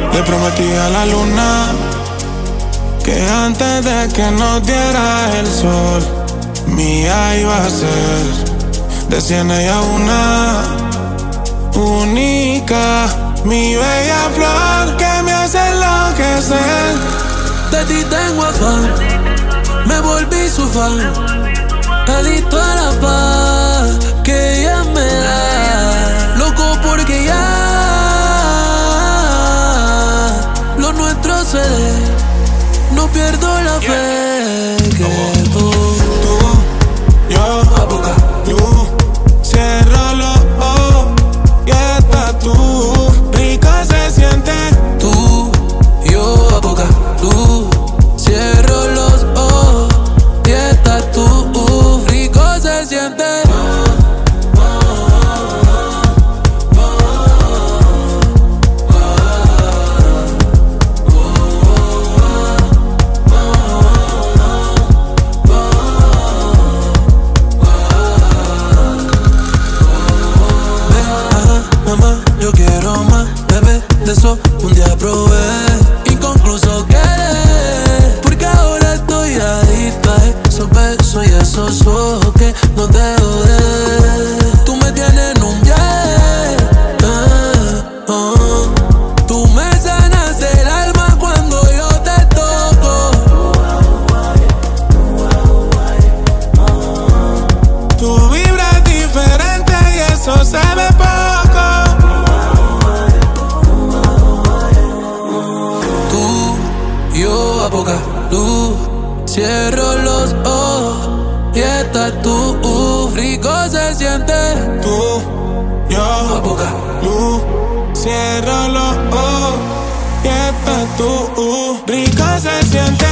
Le prometí a la luna que antes de que nos diera el sol, mía iba a ser. De 100 ella una única, mi bella flor que me hace enloquecer. De ti tengo afán, me volví su fan, adicto a la paz que ella me da. Loco porque ya lo nuestro se dé, no pierdo la fe que tú, yo, cierro los ojos y estás tú. Rico se siente. tú, yo a poca luz. Cierro los ojos y estás tú. Rico se siente. Mamá, yo quiero más, bebé, de eso un día probé. Inconcluso quedé, porque ahora estoy adicto a esos besos y esos ojos que no dejo de. Tú me tienes en un viaje, tú me sanas el alma cuando yo te toco. Tu vibra es diferente y eso se ve poco. Yo a poca luz, cierro los ojos y estás tú. Rico se siente. Tú, yo, A poca luz, cierro los ojos y estás tú. Rico se siente.